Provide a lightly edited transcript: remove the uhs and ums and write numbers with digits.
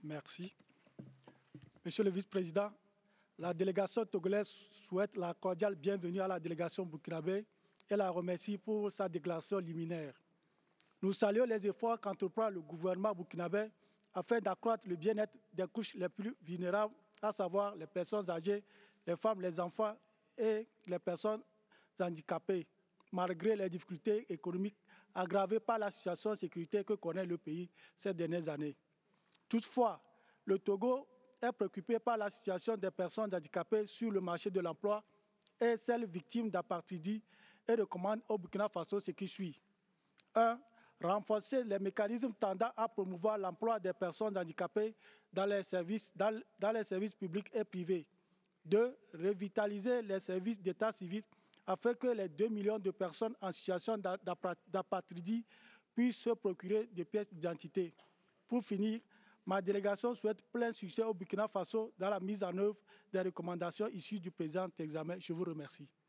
Merci. Monsieur le vice-président, la délégation togolaise souhaite la cordiale bienvenue à la délégation burkinabé et la remercie pour sa déclaration liminaire. Nous saluons les efforts qu'entreprend le gouvernement burkinabé afin d'accroître le bien-être des couches les plus vulnérables, à savoir les personnes âgées, les femmes, les enfants et les personnes handicapées, malgré les difficultés économiques aggravées par la situation de sécurité que connaît le pays ces dernières années. Toutefois, le Togo est préoccupé par la situation des personnes handicapées sur le marché de l'emploi et celles victimes d'apartheid et de commandes au Burkina Faso, ce qui suit. 1. Renforcer les mécanismes tendant à promouvoir l'emploi des personnes handicapées dans les services publics et privés. 2. Revitaliser les services d'état civil afin que les 2 millions de personnes en situation d'apartheid puissent se procurer des pièces d'identité. Pour finir, ma délégation souhaite plein succès au Burkina Faso dans la mise en œuvre des recommandations issues du présent examen. Je vous remercie.